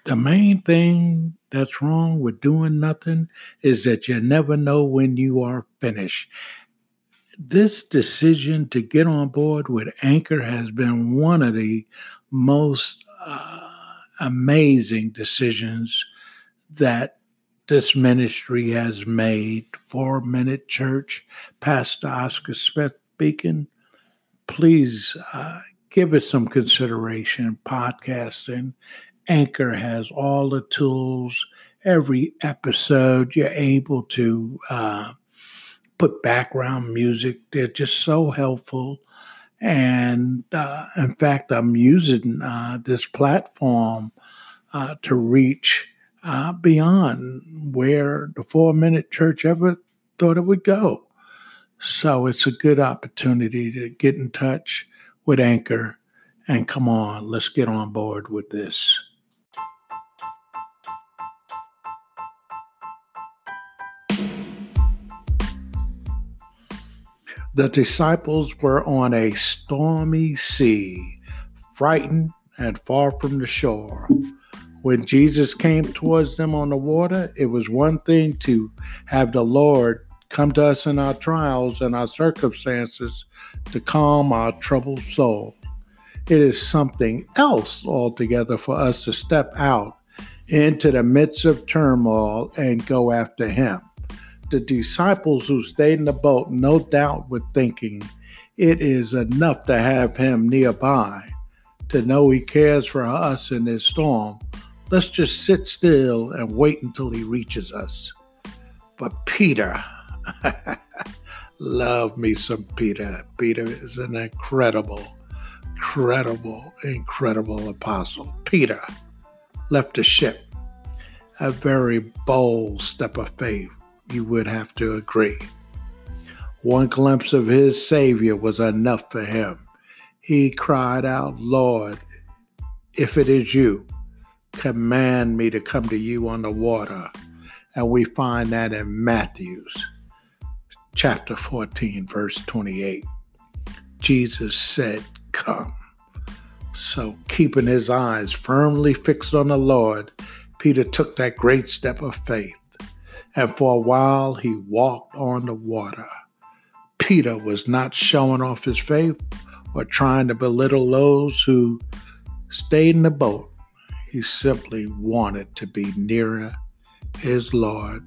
The main thing that's wrong with doing nothing is that you never know when you are finished. This decision to get on board with Anchor has been one of the most amazing decisions that this ministry has made. 4 Minute Church, Pastor Oscar Smith speaking. Please give it some consideration. Podcasting. Anchor has all the tools. Every episode, you're able to put background music. They're just so helpful. And in fact, I'm using this platform to reach beyond where the 4 Minute Church ever thought it would go. So it's a good opportunity to get in touch with Anchor. And come on, let's get on board with this. The disciples were on a stormy sea, frightened and far from the shore. When Jesus came towards them on the water, it was one thing to have the Lord come to us in our trials and our circumstances to calm our troubled soul. It is something else altogether for us to step out into the midst of turmoil and go after Him. The disciples who stayed in the boat no doubt were thinking it is enough to have Him nearby, to know He cares for us in this storm. Let's just sit still and wait until He reaches us. But Peter, love me some Peter. Peter is an incredible apostle. Peter left the ship, a very bold step of faith. You would have to agree. One glimpse of his Savior was enough for him. He cried out, Lord, if it is you, command me to come to you on the water. And we find that in Matthew chapter 14, verse 28. Jesus said, come. So keeping his eyes firmly fixed on the Lord, Peter took that great step of faith. And for a while, he walked on the water. Peter was not showing off his faith or trying to belittle those who stayed in the boat. He simply wanted to be nearer his Lord.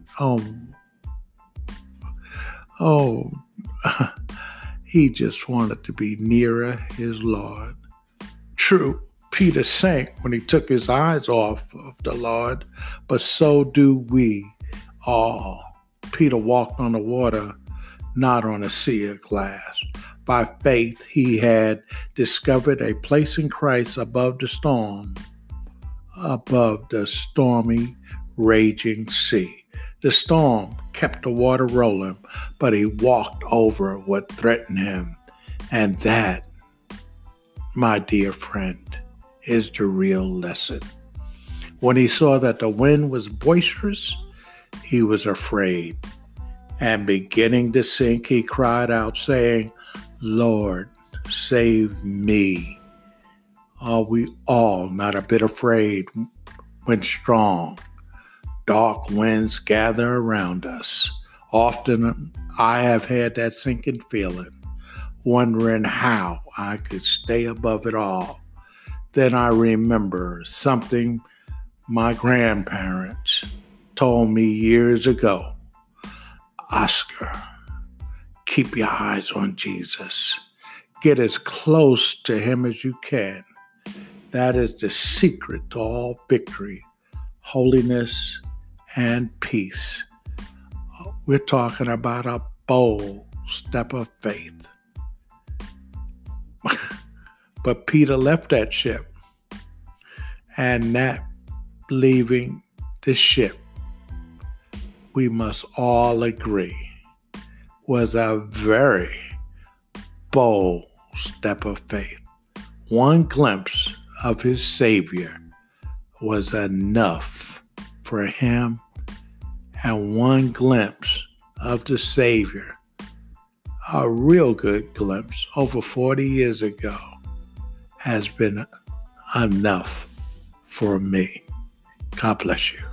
He just wanted to be nearer his Lord. True, Peter sank when he took his eyes off of the Lord, but so do we all. Peter walked on the water, not on a sea of glass. By faith, he had discovered a place in Christ above the storm, above the stormy, raging sea. The storm kept the water rolling, but he walked over what threatened him. And that, my dear friend, is the real lesson. When he saw that the wind was boisterous, he was afraid, and beginning to sink, he cried out, saying, Lord, save me. Are we all not a bit afraid when strong, dark winds gather around us? Often I have had that sinking feeling, wondering how I could stay above it all. Then I remember something my grandparents told me years ago. Oscar, keep your eyes on Jesus. Get as close to Him as you can. That is the secret to all victory, holiness, and peace. We're talking about a bold step of faith. But Peter left that ship, and that leaving the ship, we must all agree, was a very bold step of faith. One glimpse of his Savior was enough for him, and one glimpse of the Savior, a real good glimpse over 40 years ago, has been enough for me. God bless you.